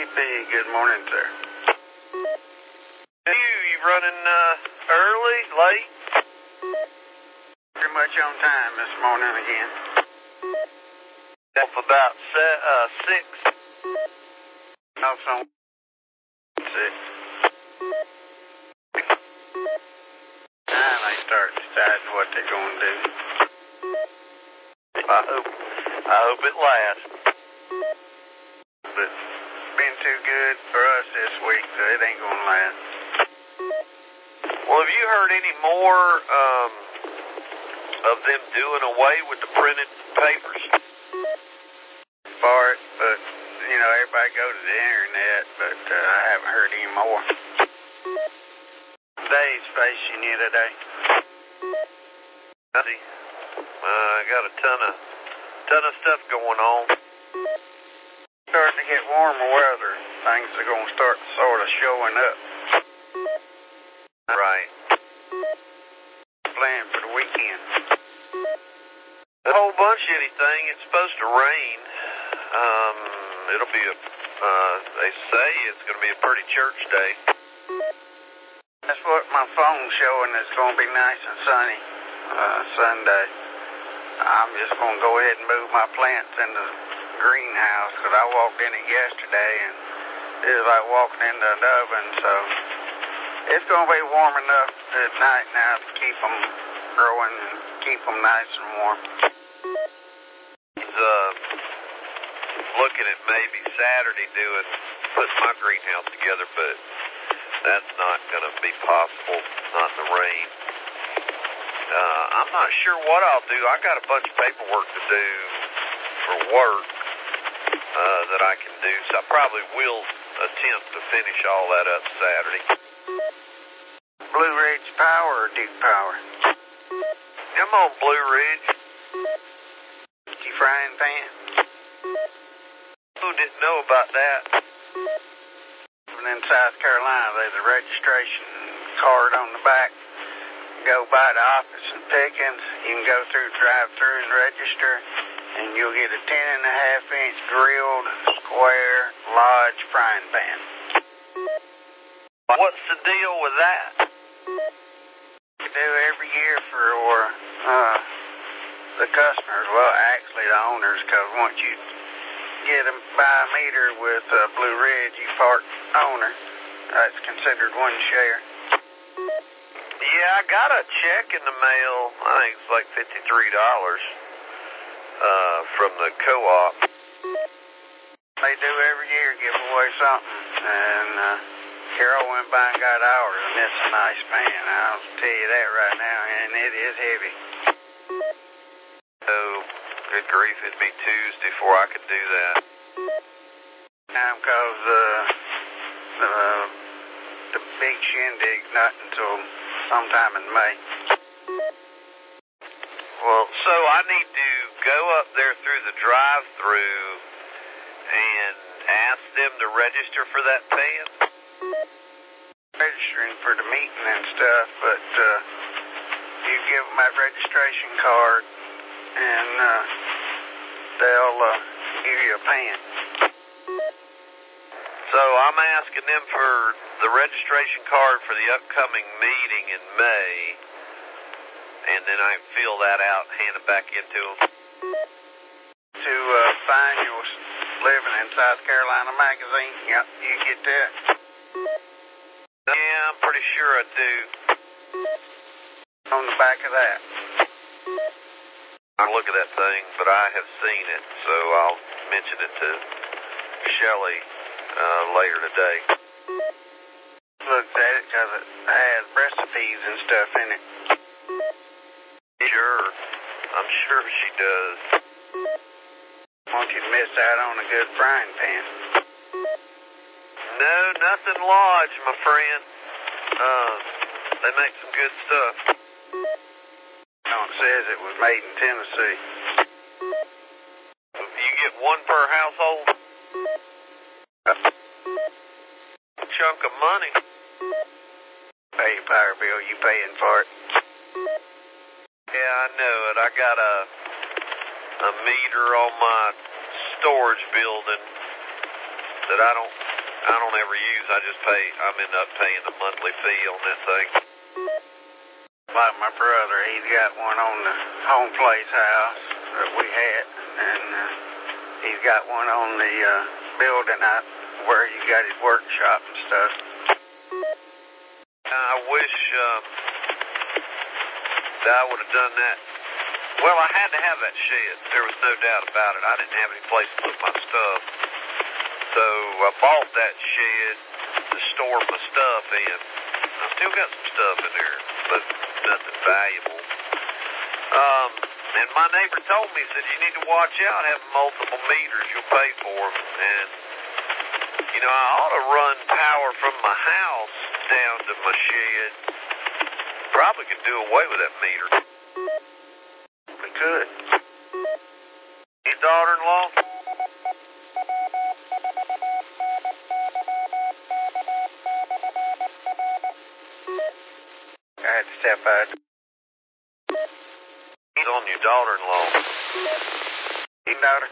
MEP, good morning, sir. You running early, late? Pretty much on time this morning again. Off about 6. Off on 6. Now they start deciding what they're going to do. I hope it lasts. But it's been too good for us this week, so it ain't going to last. Well, have you heard any more of them doing away with the printed papers? For it, but, you know, everybody go to the internet, but I haven't heard any more. Dave's facing you today. I got a ton of stuff going on. Starting to get warmer weather, things are going to start sort of showing up. Right. Plan for the weekend. A whole bunch of anything. It's supposed to rain. It'll be they say it's going to be a pretty church day. That's what my phone's showing. It's going to be nice and sunny Sunday. I'm just going to go ahead and move my plants in the greenhouse because I walked in it yesterday and it was like walking into an oven. So it's going to be warm enough at night now to keep them growing and keep them nice and warm. Looking at maybe Saturday putting my greenhouse together, but that's not going to be possible, not in the rain. I'm not sure what I'll do. I got a bunch of paperwork to do for work that I can do, so I probably will attempt to finish all that up Saturday. Blue Ridge Power or Duke Power? I'm on Blue Ridge. You frying pan? Who didn't know about that? In South Carolina, there's a registration card on the back. Go by the office in Pickens. You can go drive through and register, and you'll get a 10.5-inch grilled square Lodge frying pan. What's the deal with that? We do every year for the customers. Well, actually the owners, because once you get them by a meter with Blue Ridge, you part owner. That's considered one share. Yeah, I got a check in the mail. I think it's like $53 from the co-op. They do every year give away something, and Carol went by and got ours, and it's a nice pan. I'll tell you that right now, and it is heavy. Oh, good grief, it'd be Tuesday before I could do that. Because the big shindig's not until sometime in May. Well, so I need to go up there through the drive-through and ask them to register for that pan? Registering for the meeting and stuff, but you give them that registration card and they'll give you a pan. So I'm asking them for the registration card for the upcoming meeting in May, and then I fill that out and hand it back into them. To find your Living in South Carolina magazine, yep, you get that. Yeah, I'm pretty sure I do. On the back of that. I'll look at that thing, but I have seen it, so I'll mention it to Shelley later today. Looked at it because it has recipes and stuff in it. Sure. I'm sure she does. Want you to miss out on a good frying pan. No, nothing Lodge, my friend. They make some good stuff. It says it was made in Tennessee. You get one per household? Chunk of money. Pay your power bill, you paying for it. Yeah, I know it. I got a meter on my storage building that I don't I don't ever use. I'm end up paying the monthly fee on that thing. Like my brother, he's got one on the home place house that we had, and he's got one on the building out where he got his workshop and stuff. I wish that I would have done that. Well, I had to have that shed. There was no doubt about it. I didn't have any place to put my stuff. So I bought that shed to store my stuff in. I still got some stuff in there, but nothing valuable. And my neighbor told me, he said, you need to watch out, have multiple meters, you'll pay for them. And, you know, I ought to run power from my house down to my shed. Probably could do away with that meter. We could. Your daughter-in-law? I had to step out. He's on your daughter-in-law. Your daughter?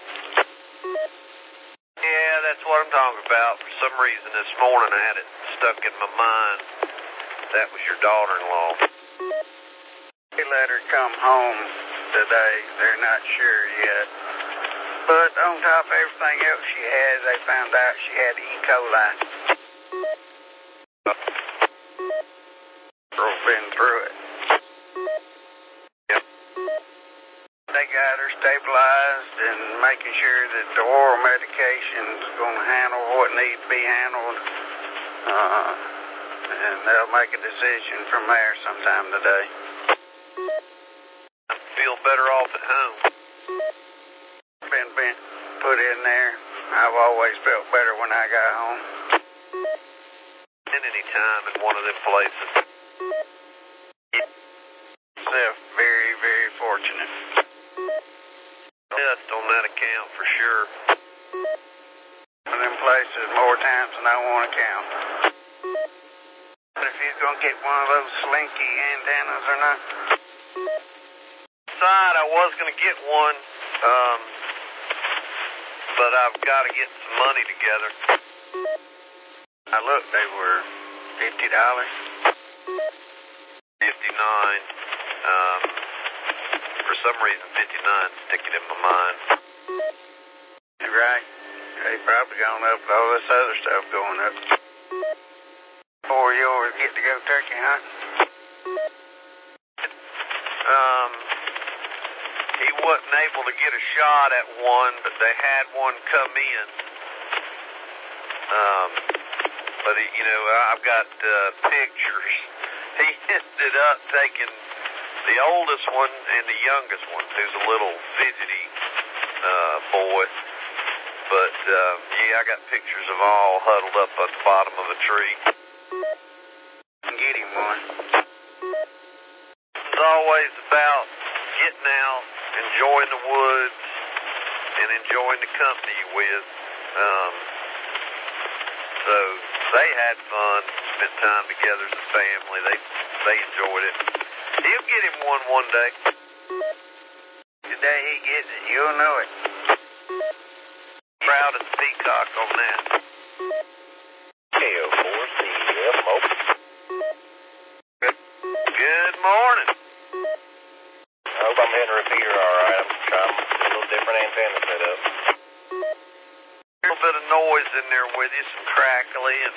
Yeah, that's what I'm talking about. For some reason this morning I had it stuck in my mind. That was your daughter-in-law. They let her come home today. They're not sure yet. But on top of everything else she has, they found out she had E. coli. Girl's been through it. Yep. They got her stabilized and making sure that the oral medication's going to handle what needs to be handled. And they'll make a decision from there sometime today. I feel better off at home. Been put in there. I've always felt better when I got home. In any time in one of them places. Myself very, very fortunate. Just on that account for sure. One of them places more times than I want to count. But if you're going to get one of those slinky antennas or not? Side, I was going to get one, but I've got to get some money together. I looked, they were $50. 59. For some reason, 59 sticking in my mind. You're right. They probably gone up with all this other stuff going up. Before you always get to go turkey hunting. He wasn't able to get a shot at one, but they had one come in. But he, you know, I've got pictures. He ended up taking the oldest one and the youngest one, who's a little fidgety boy. But yeah, I got pictures of all huddled up at the bottom of a tree. Get him one. It's always about getting out, enjoying the woods, and enjoying the company you're with. So they had fun, spent time together as a family. They enjoyed it. He'll get him one day. The day he gets it, you'll know it. Proud of the peacock on that. KO4CFO. Good morning. I hope I'm hitting a repeater all right. I'm trying a little different antenna set up. A little bit of noise in there with you, some crackly and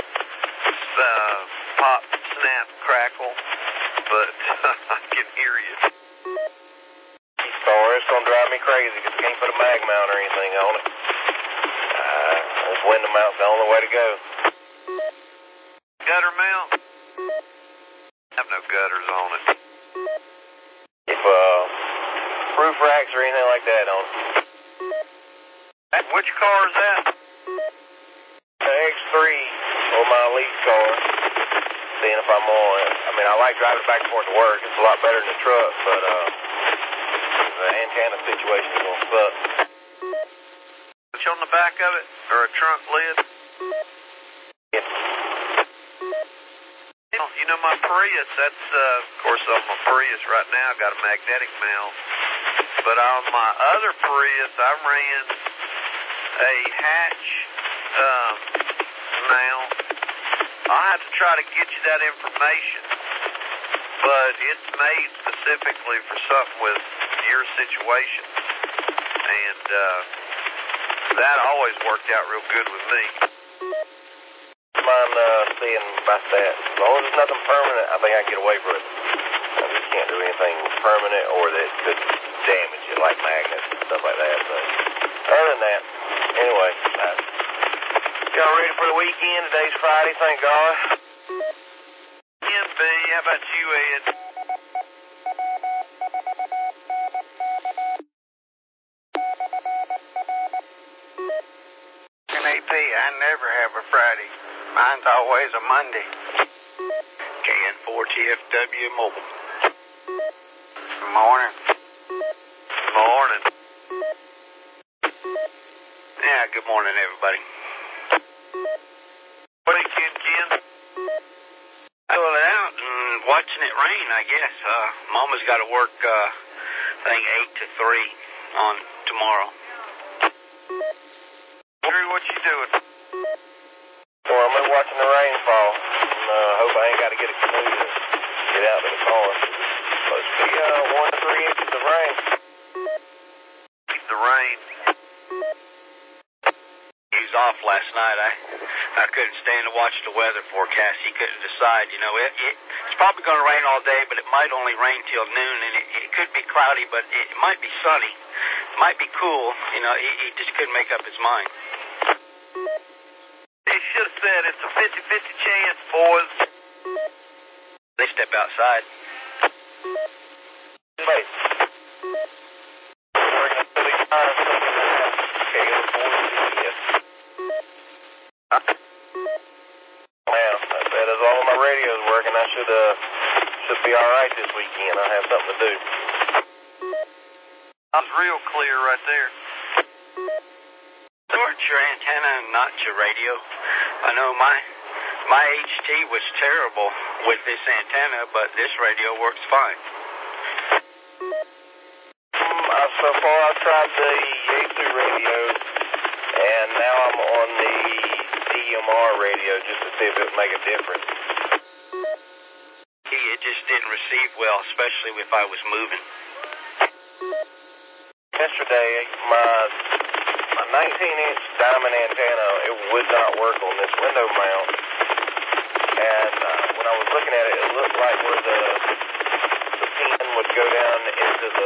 pop, snap, crackle, but I can hear you. These cars, it's going to drive me crazy because I can't put a mag mount or anything on it. This window mount's the only way to go. Gutter mount? I have no gutters on it. If roof racks or anything like that on it. Which car is that? The X3 or my lease car. Seeing if I'm on it. I mean, I like driving back and forth to work. It's a lot better than the truck, but the antenna situation is going to suck. Which on the back of it? Or a trunk lid? Yeah. You know, my Prius, that's, of course, on my Prius right now, I got a magnetic mount. But on my other Prius, I ran a Hatch now. I'll have to try to get you that information, but it's made specifically for something with your situation, and that always worked out real good with me. Mind seeing about that. As long as there's nothing permanent, I think I can get away from it. I just can't do anything permanent or that could damage it, like magnets and stuff like that. But other than that, anyway, y'all ready for the weekend? Today's Friday, thank God. NB, how about you, Ed? NAP, I never have a Friday. Mine's always a Monday. KN4TFW Mobile. Good morning. Good morning. Yeah, good morning, everybody. What are you Ken? Pulling out and watching it rain, I guess. Mama's got to work, I think, 8 to 3 on tomorrow. Drew, what you doing? Well, I'm been watching the rain fall. And hope I ain't got to get a canoe to get out to the car. Supposed to be 1 to 3 inches of rain. The rain. He was off last night. I couldn't stand to watch the weather forecast. He couldn't decide. You know, it's probably going to rain all day, but it might only rain till noon, and it could be cloudy, but it might be sunny. It might be cool. You know, he just couldn't make up his mind. He should have said it's a 50-50 chance, boys. They step outside. Wait. We're going to put these tires up in the house. Okay, go forward. Yes. Well, I said as all of my radio's working, I should be all right this weekend. I have something to do. Sounds real clear right there. So it's your antenna and not your radio. I know my HT was terrible with this antenna, but this radio works fine. So far, I've tried the Yaesu radio, and now I'm on the DMR radio just to see if it would make a difference. It just didn't receive well, especially if I was moving. Yesterday, my 19-inch diamond antenna, it would not work on this window mount. And when I was looking at it, it looked like where the pin would go down into the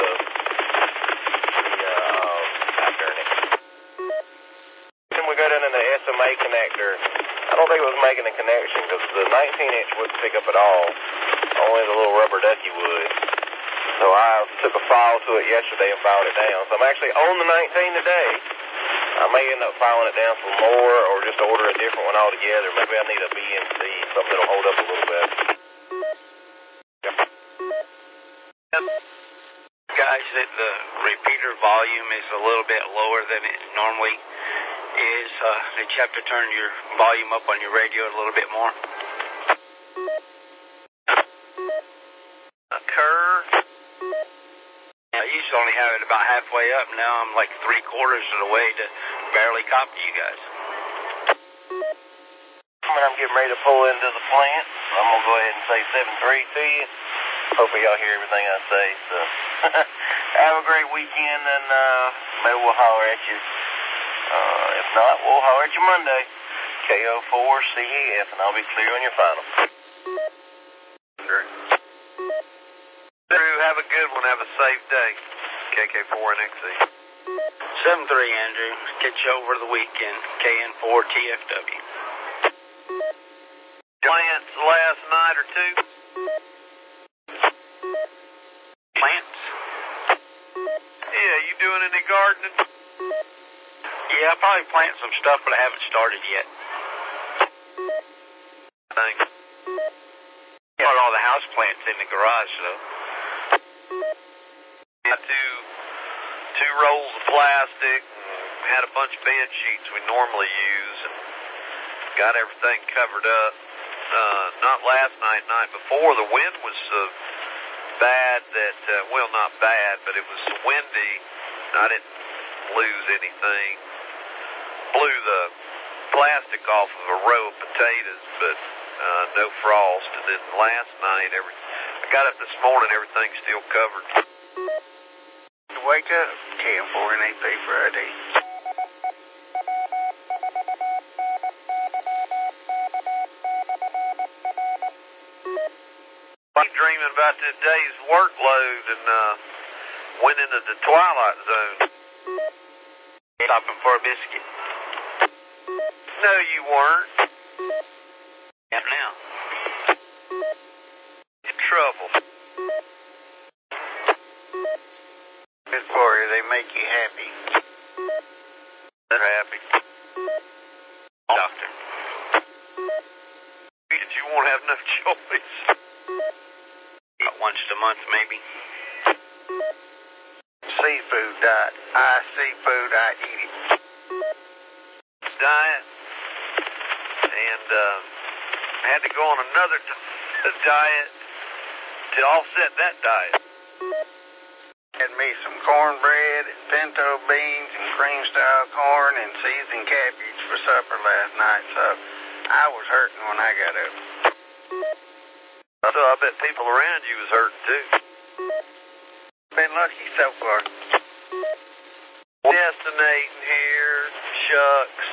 then we go down in the SMA connector. I don't think it was making a connection because the 19-inch wouldn't pick up at all. Only the little rubber ducky would. So I took a file to it yesterday and filed it down. So I'm actually on the 19 today. I may end up filing it down some more or just order a different one altogether. Maybe I need a BNC, something that'll hold up a little bit. Guys, that the repeater volume is a little bit lower than it normally is. Did you have to turn your volume up on your radio a little bit more? A curve. I used to only have it about halfway up. Now I'm like 3/4 of the way to barely copy you guys. I'm getting ready to pull into the plant. I'm going to go ahead and say 7-3 to you. Hopefully y'all hear everything I say. So have a great weekend, and maybe we'll holler at you. If not, we'll holler at you Monday. KO4CEF, and I'll be clear on your final. Drew, have a good one. Have a safe day. KK4NXE. 7-3, Andrew. Catch you over the weekend. KN4TFW. Plants last night or two? Plants? Yeah, you doing any gardening? Yeah, I'll probably plant some stuff, but I haven't started yet. Thanks. Got all the house plants in the garage, though. Got two rolls of plastic, and had a bunch of bed sheets we normally use, and got everything covered up. Not last night, night before, the wind was bad that, well, not bad, but it was so windy, I didn't lose anything. Blew the plastic off of a row of potatoes, but no frost. And then last night, I got up this morning, everything's still covered. Wake up, KN4NAP Friday. I'm dreaming about this day's workload and went into the twilight zone. Stopping for a biscuit. No, you weren't. Yeah, now. In trouble. Good for you, they make you happy. They're happy. Doctor. You won't have no choice. About once a month, maybe. Seafood diet. I seafood, I eat it. Diet. And had to go on another diet to offset that diet. Had me some cornbread and pinto beans and cream style corn and seasoned cabbage for supper last night, so I was hurting when I got up. So I bet people around you was hurting too. Been lucky so far. Destinating here, shucks.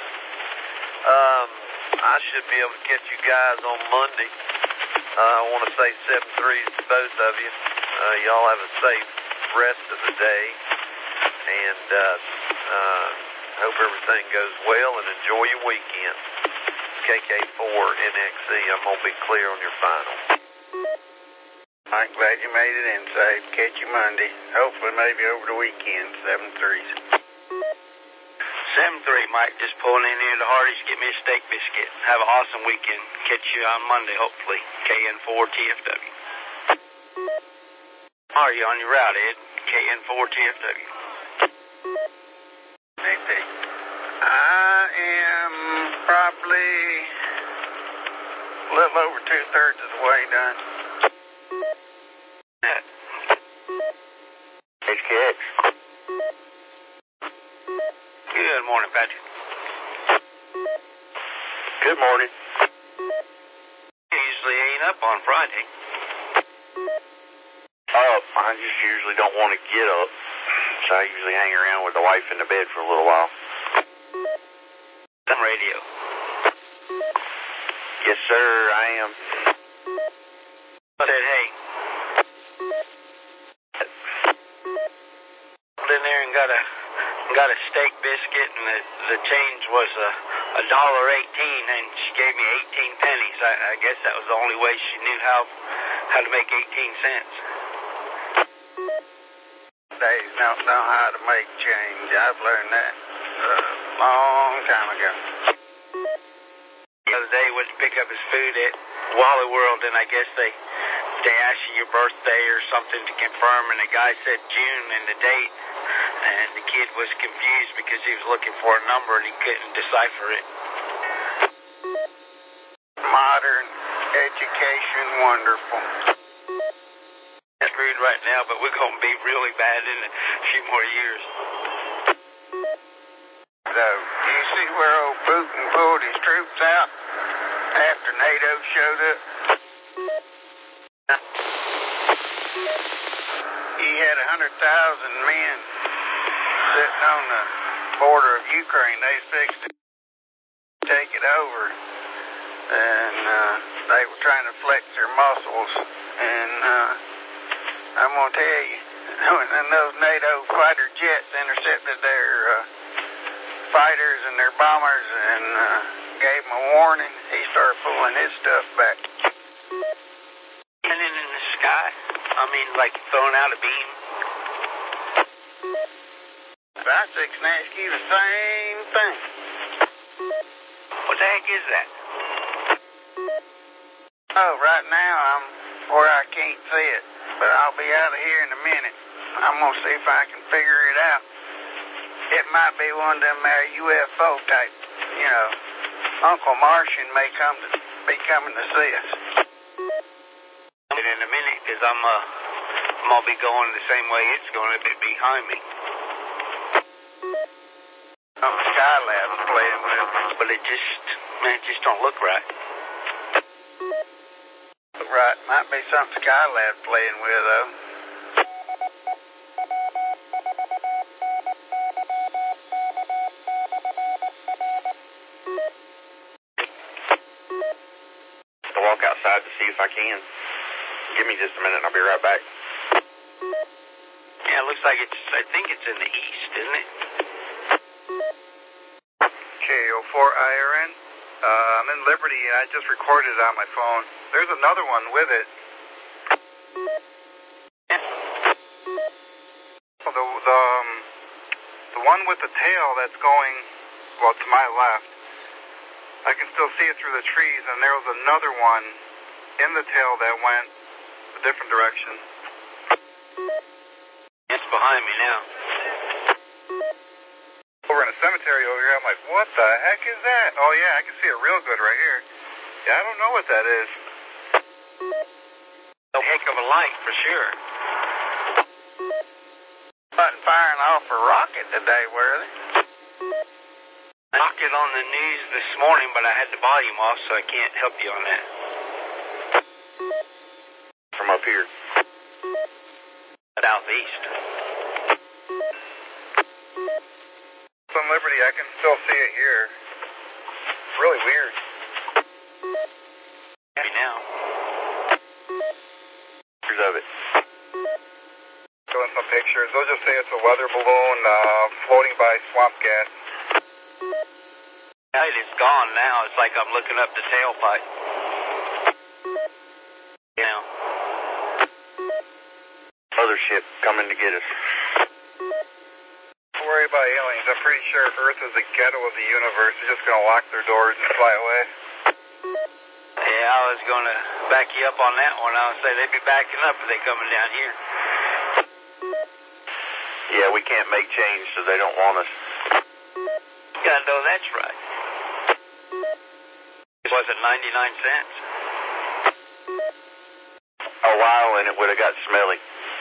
I should be able to catch you guys on Monday. I want to say 7-3 to both of you. Y'all have a safe rest of the day, and hope everything goes well, and enjoy your weekend. KK4NXC, I'm going to be clear on your final. I'm glad you made it in safe. Catch you Monday. Hopefully maybe over the weekend, 7-3s. 7-3, Mike. Just pulling in here to Hardee's. Get me a steak biscuit. Have an awesome weekend. Catch you on Monday, hopefully. KN4TFW. Are you on your route, Ed? KN4TFW. AP. I am probably a little over 2/3 of the way done. HKX. Good morning, Patrick. Good morning. You usually ain't up on Friday. I just usually don't want to get up, so I usually hang around with the wife in the bed for a little while. On radio. Yes, sir, I am. I said, hey. In there and got a steak biscuit, and the change was $1.18, and she gave me 18 pennies. I guess that was the only way she knew how to make 18 cents. Days don't know how to make change. I've learned that a long time ago. The other day, went to pick up his food at Wally World, and I guess they ask you your birthday or something to confirm, and the guy said June and the date, and the kid was confused because he was looking for a number and he couldn't decipher it. Modern education, wonderful. Screwed right now, but we're going to be really bad in a few more years. So, do you see where old Putin pulled his troops out after NATO showed up? He had 100,000 men sitting on the border of Ukraine. They was fixed to take it over, and they were trying to flex their muscles, and I'm going to tell you, when those NATO fighter jets intercepted their fighters and their bombers and gave them a warning, he started pulling his stuff back. And then in the sky, I mean, like throwing out a beam. About 6 Nasky, the same thing. What the heck is that? Oh, right now I'm where I can't see it, but I'll be out of here in a minute. I'm going to see if I can figure it out. It might be one of them UFO type, you know. Uncle Martian may be coming to see us. In a minute, because I'm going to be going the same way it's going to be behind me. Skylab's playing with me. but it just don't look right. Right, might be something Skylab's playing with, though. I'll walk outside to see if I can. Give me just a minute and I'll be right back. Yeah, it looks like I think it's in the east, isn't it? KO4IRN. I'm in Liberty and I just recorded it on my phone. There's another one with it. The one with the tail that's going, well, to my left. I can still see it through the trees, and there was another one in the tail that went a different direction. It's behind me now. Over in a cemetery over here, I'm like, what the heck is that? Oh yeah, I can see it real good right here. Yeah, I don't know what that is. A heck of a light, for sure. Not firing off a rocket today, were they? I knocked it on the news this morning, but I had the volume off, so I can't help you on that. From up here. Southeast. Some Liberty, I can still see it here. Really weird. Me now. Pictures of it. Showing some pictures. They'll just say it's a weather balloon floating by swamp gas. It is gone now. It's like I'm looking up the tailpipe. You know. Other ship coming to get us. Don't worry about aliens. I'm pretty sure if Earth is the ghetto of the universe, they're just going to lock their doors and fly away. Yeah, I was going to back you up on that one. I would say they'd be backing up if they're coming down here. Yeah, we can't make change, so they don't want us. Yeah, no, that's right. Was it 99 cents? A while and it would have got smelly.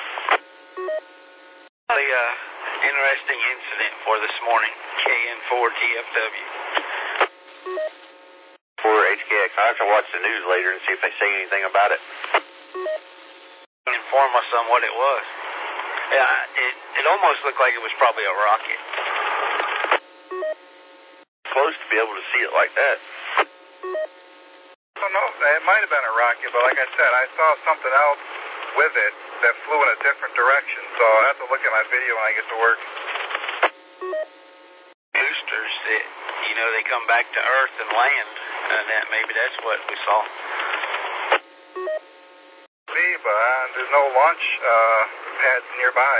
Really, interesting incident for this morning. KN4TFW. For HKX, I have to watch the news later and see if they say anything about it. Inform us on what it was. Yeah, it almost looked like it was probably a rocket. Close to be able to see it like that. I don't know. It might have been a rocket, but like I said, I saw something else with it that flew in a different direction, so I have to look at my video when I get to work. Boosters that, they come back to Earth and land, and maybe that's what we saw. Maybe, but there's no launch pads nearby.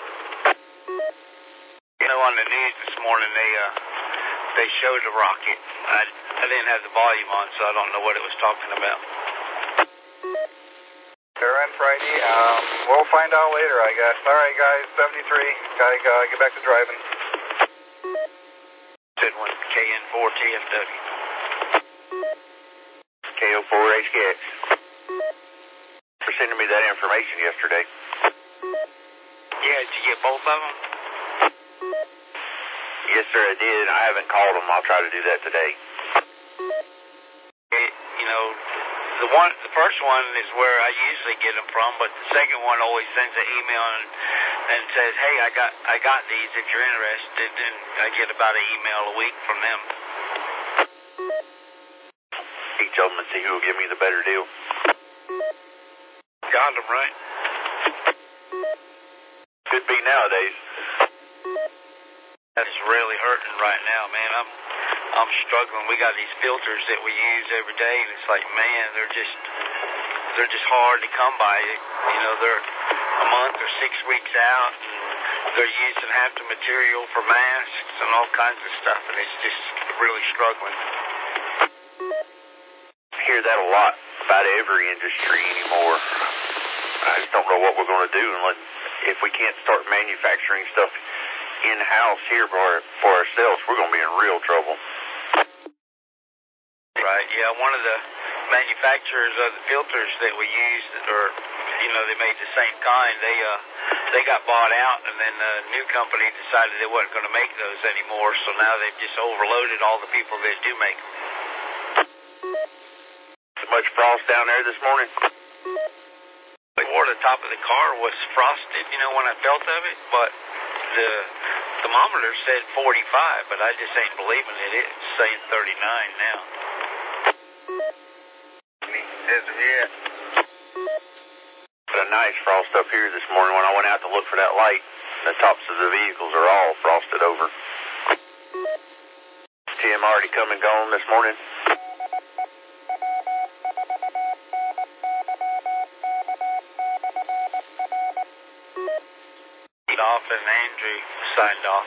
On the news this morning, they showed a rocket. I didn't have the volume on, so I don't know what it was talking about. They're in Friday. We'll find out later, I guess. All right, guys, 73. Gotta get back to driving. Good one, KN4TFW. KO4HKX. For sending me that information yesterday. Yeah, did you get both of them? Yes, sir, I did. I haven't called them. I'll try to do that today. The first one is where I usually get them from, but the second one always sends an email and says, "Hey, I got these if you're interested," and I get about an email a week from them. Each of them and see who will give me the better deal. Got them, right? Could be nowadays. That's really hurting right now, man. I'm struggling. We got these filters that we use every day, and it's like, man, they're just hard to come by. They're a month or 6 weeks out, and they're using half the material for masks and all kinds of stuff, and it's just really struggling. I hear that a lot about every industry anymore. I just don't know what we're going to do unless if we can't start manufacturing stuff in-house here for ourselves, we're going to be in real trouble. Right, yeah. One of the manufacturers of the filters that we use, or they made the same kind. They got bought out, and then the new company decided they weren't going to make those anymore, so now they've just overloaded all the people that do make them. Much frost down there this morning? Or the top of the car was frosted, when I felt of it, but the thermometer said 45, but I just ain't believing it. It's saying 39 now. Yeah. Got a nice frost up here this morning. When I went out to look for that light, the tops of the vehicles are all frosted over. Tim already come and gone this morning? Off and Andrew signed off.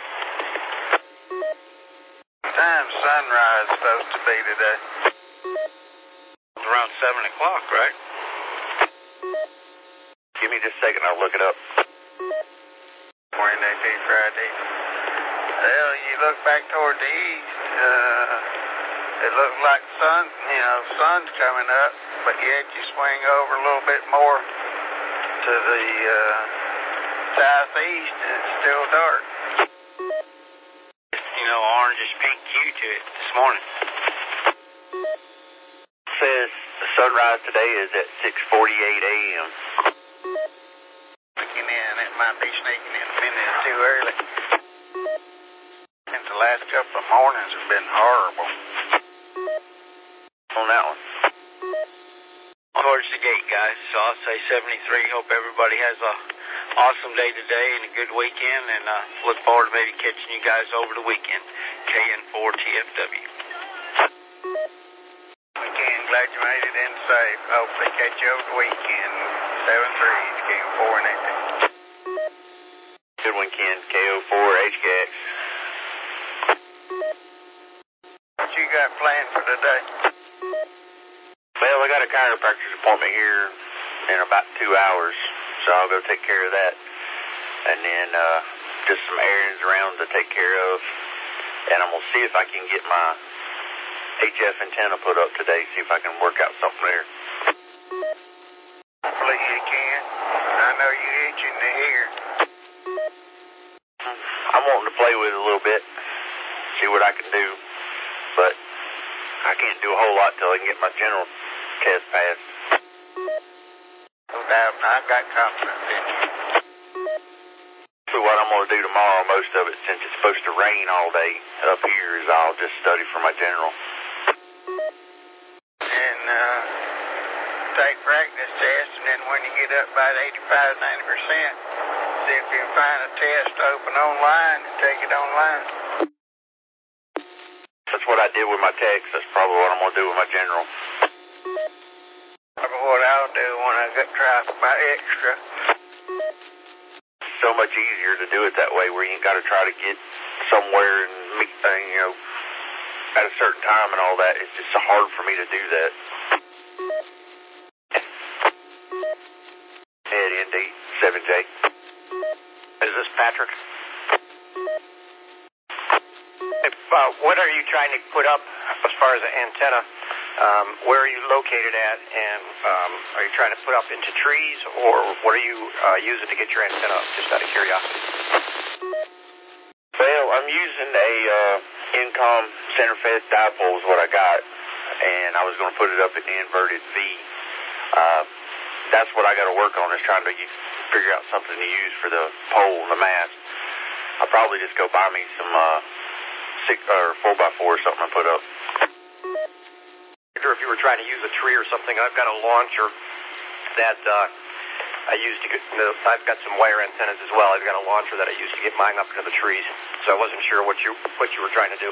What time sunrise supposed to be today? Around 7 o'clock, right? Give me just a second, I'll look it up. Wednesday through Friday. Well, you look back toward the east, it looks like sun's coming up, but yet you swing over a little bit more to the southeast and it's still dark. Orangish pink hue to it this morning. Says the sunrise today is at 6:48 a.m. Sneaking in, it might be sneaking in a minute too early. Since the last couple of mornings have been horrible. On that one. Towards the gate, guys. So I'll say 73. Hope everybody has a awesome day today and a good weekend, and look forward to maybe catching you guys over the weekend. KN4TFW. Weekend, glad you made it in safe. Hopefully catch you over the weekend. 7-3s, KN4 and 8. Good one, Ken. KO4 HKX. What you got planned for today? Well, I got a chiropractor's appointment here in about 2 hours, so I'll go take care of that. And then just some errands around to take care of. And I'm going to see if I can get my HF antenna put up today, see if I can work out something there. Hopefully you can. I know you're itching to hear. I'm wanting to play with it a little bit, see what I can do. But I can't do a whole lot till I can get my general test passed. No doubt, I've got confidence in you. So what I'm going to do tomorrow, most of it, since it's supposed to rain all day up here, is I'll just study for my general. And take practice tests, and then when you get up about 85-90%, see if you can find a test open online and take it online. That's what I did with my text. That's probably what I'm going to do with my general. Probably what I'll do when I try for my extra. So much easier to do it that way, where you ain't got to try to get somewhere and meet, at a certain time and all that. It's just so hard for me to do that. Head ND 7J. Is this Patrick? What are you trying to put up as far as the antenna? Where are you located at, and are you trying to put up into trees, or what are you using to get your antenna up, just out of curiosity? Well, I'm using a Incom center-fed dipole is what I got, and I was going to put it up in the inverted V. That's what I got to work on, is trying to figure out something to use for the pole and the mast. I'll probably just go buy me some 4x4 or something and put up. Or if you were trying to use a tree or something, I've got a launcher that I use to get. I've got some wire antennas as well. I've got a launcher that I use to get mine up into the trees. So I wasn't sure what you were trying to do.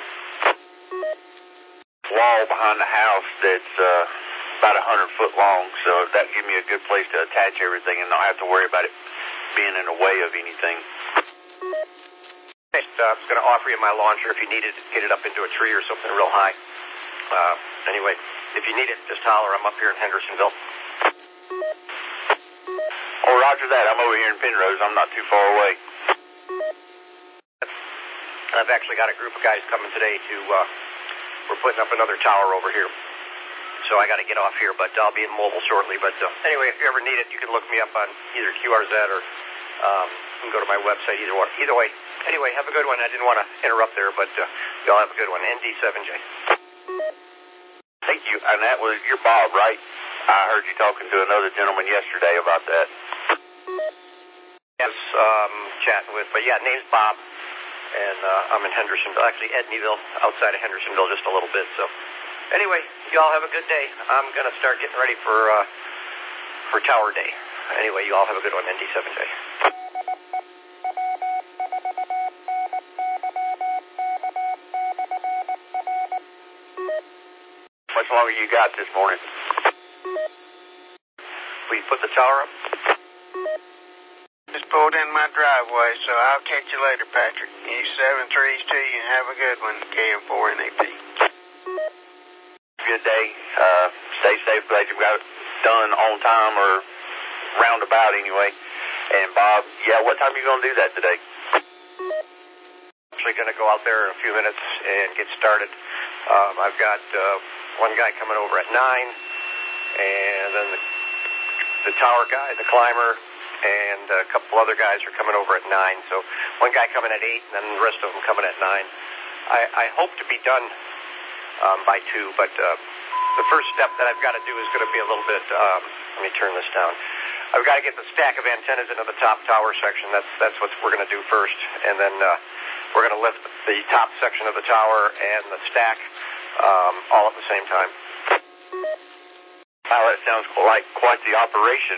Wall behind the house that's about 100 foot long, so that give me a good place to attach everything and not have to worry about it being in the way of anything. I was going to offer you my launcher if you needed to get it up into a tree or something real high. Anyway, if you need it, just holler. I'm up here in Hendersonville. Oh, roger that. I'm over here in Penrose. I'm not too far away. I've actually got a group of guys coming today to, we're putting up another tower over here. So so I got to get off here, but I'll be in mobile shortly. But anyway, if you ever need it, you can look me up on either QRZ or you can go to my website, either one. Either way. Anyway, have a good one. I didn't want to interrupt there, but y'all have a good one. ND7J. Thank you. And that was your Bob, right? I heard you talking to another gentleman yesterday about that. Yes, chatting with, but yeah, name's Bob, and I'm in Hendersonville, actually Edneyville, outside of Hendersonville just a little bit. So anyway, y'all have a good day. I'm going to start getting ready for Tower Day. Anyway, you all have a good one, ND7J. Much longer you got this morning? Will you put the tower up? Just pulled in my driveway, so I'll catch you later, Patrick. You 7-3s to you, and have a good one, KM4NAP. Good day. Stay safe. Glad you got it done on time or roundabout anyway. And Bob, yeah, what time are you going to do that today? Actually going to go out there in a few minutes and get started. I've got one guy coming over at 9, and then the tower guy, the climber, and a couple other guys are coming over at 9. So one guy coming at 8, and then the rest of them coming at 9. I hope to be done by 2, but the first step that I've got to do is going to be a little bit, let me turn this down. I've got to get the stack of antennas into the top tower section. That's what we're going to do first. And then we're going to lift the top section of the tower and the stack all at the same time. Wow, that sounds like quite the operation.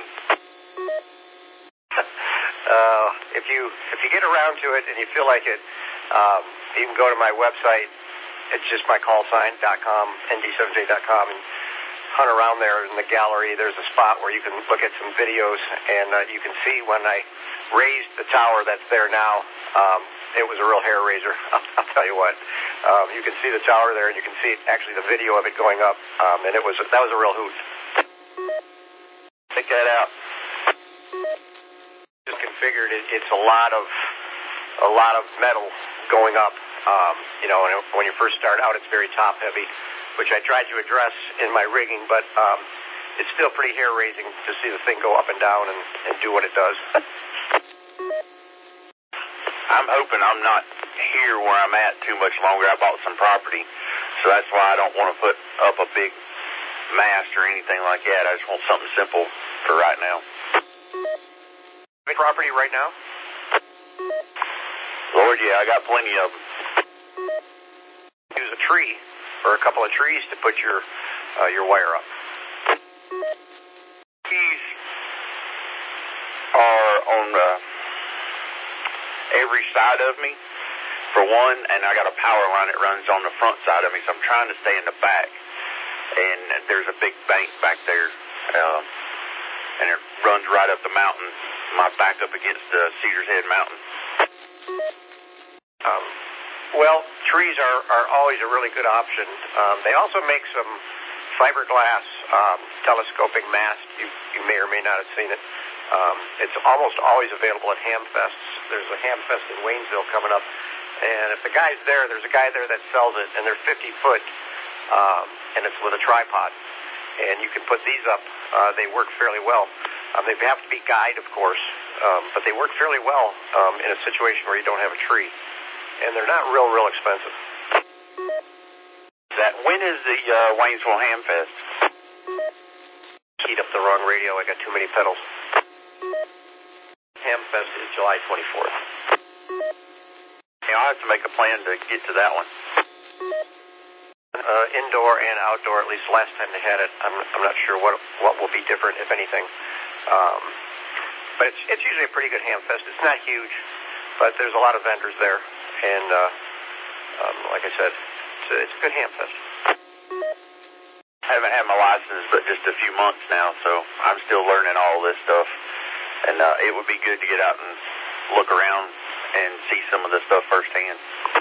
If you get around to it and you feel like it, you can go to my website. It's just mycallsign.com, nd7j.com, and hunt around there in the gallery. There's a spot where you can look at some videos, and you can see when I raised the tower that's there now. It was a real hair raiser. I'll tell you what. You can see the tower there, and you can see actually the video of it going up, and that was a real hoot. Check that out. Just configured. It's a lot of metal going up. And when you first start out, it's very top heavy, which I tried to address in my rigging, but it's still pretty hair raising to see the thing go up and down and do what it does. I'm hoping I'm not here where I'm at too much longer. I bought some property, so that's why I don't want to put up a big mast or anything like that. I just want something simple for right now. Big property right now? Lord, yeah, I got plenty of them. Use a tree or a couple of trees to put your wire up. These are on every side of me, for one, and I got a power line that runs on the front side of me, so I'm trying to stay in the back. And there's a big bank back there, and it runs right up the mountain. My back up against Cedars Head Mountain. Well, trees are always a really good option. They also make some fiberglass telescoping mast. You may or may not have seen it. It's almost always available at Hamfests. There's a Hamfest in Waynesville coming up, and if the guy's there, there's a guy there that sells it, and they're 50 foot, and it's with a tripod. And you can put these up. They work fairly well. They have to be guide, of course, but they work fairly well in a situation where you don't have a tree. And they're not real expensive. When is the Waynesville Hamfest? Keyed up the wrong radio. I got too many pedals. Hamfest is July 24th. Yeah, I'll have to make a plan to get to that one. Indoor and outdoor, at least last time they had it. I'm not sure what will be different, if anything. But it's usually a pretty good Hamfest. It's not huge, but there's a lot of vendors there. And like I said, it's a good Hamfest. I haven't had my license but just a few months now, so I'm still learning all this stuff. And it would be good to get out and look around and see some of this stuff firsthand.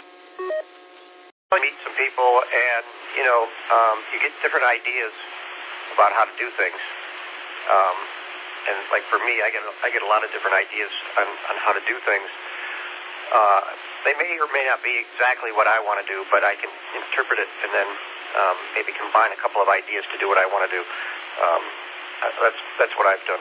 Meet some people, and you get different ideas about how to do things. And like for me, I get a lot of different ideas on how to do things. They may or may not be exactly what I want to do, but I can interpret it and then maybe combine a couple of ideas to do what I want to do. That's what I've done.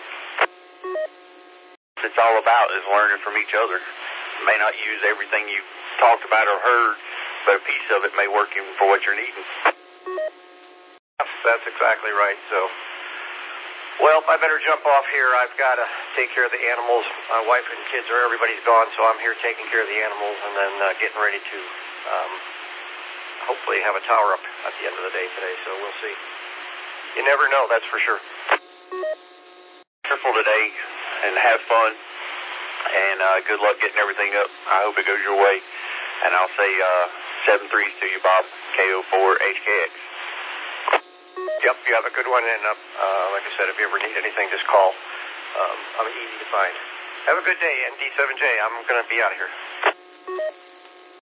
It's all about is learning from each other. You may not use everything you talked about or heard, but a piece of it may work even for what you're needing. That's exactly right. So, well, I better jump off here. I've got to take care of the animals. My wife and kids everybody's gone, so I'm here taking care of the animals and then getting ready to hopefully have a tower up at the end of the day today. So we'll see. You never know, that's for sure. Careful today and have fun, and good luck getting everything up. I hope it goes your way. And I'll say 7-3s to you, Bob, KO4HKX. Yep, you have a good one, and like I said, if you ever need anything, just call. I'm easy to find. Have a good day, ND7J. I'm going to be out of here.